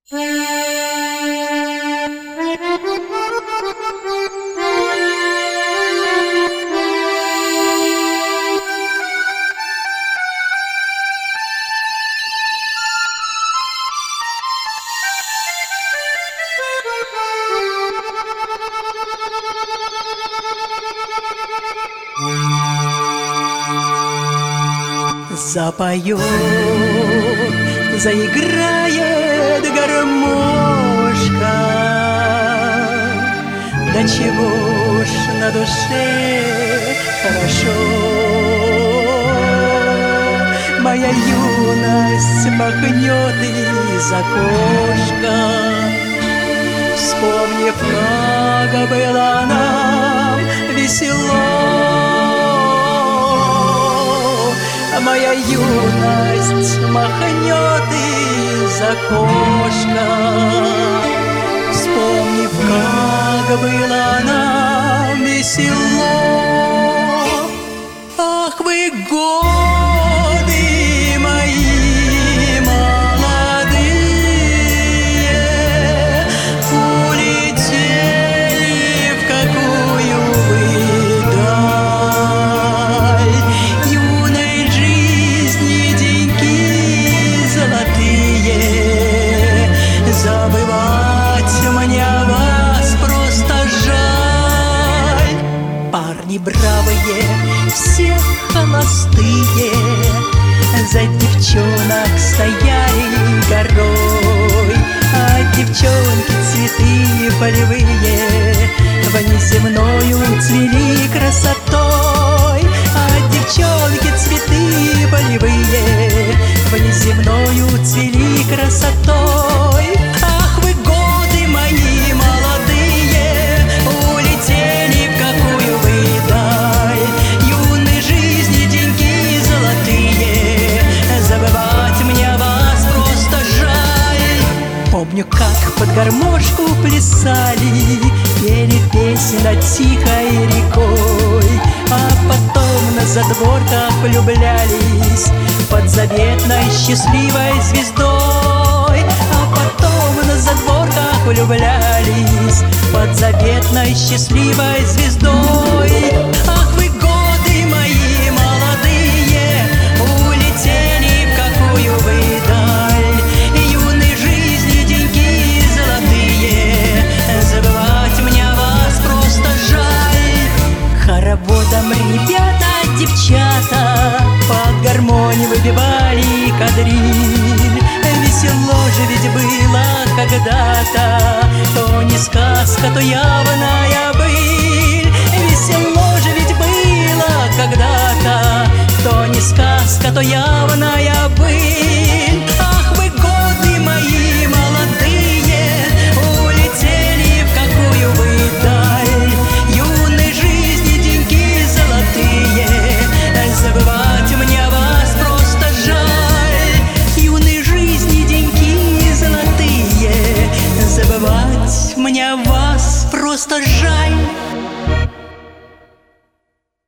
Запоет, заиграет гармошка. Да чего ж на душе хорошо. Моя юность махнет из окошка. Вспомнив, как было нам весело. Моя юность махнет из окошка. Вспомнив, как было нам весело. Ах вы годы мои молодые, улетели в какую вы даль. Юной жизни деньки золотые, забывать мне вас просто жаль. Парни бравые, все холостые, за девчонок стояли горой. А девчонки цветы полевые внеземною цвели красотой. А девчонки цветы полевые внеземною цвели красотой. Ах вы годы мои молодые, улетели в какую вы даль. Юной жизни деньги золотые, забывать мне вас просто жаль. Помню, как под гармошку плясали, пели песни над тихой рекой, а потом на задворках влюблялись под заветной счастливой звездой. А потом на задворках влюблялись под заветной счастливой звездой. Ах вы годы мои молодые, улетели в какую вы даль. Юной жизни деньги золотые, забывать мне вас просто жаль. Хороводом ребята, девчата под гармонь выбивали кадриль. Весело же ведь было когда-то, то не сказка, то явная быль. Весело же ведь было когда-то, то не сказка, то явная быль. Ах вы годы мои молодые, улетели в какую вы даль. Юной жизни деньги золотые, забывать мне вас просто жаль. Юной жизни деньги золотые, забывать мне вас просто жаль.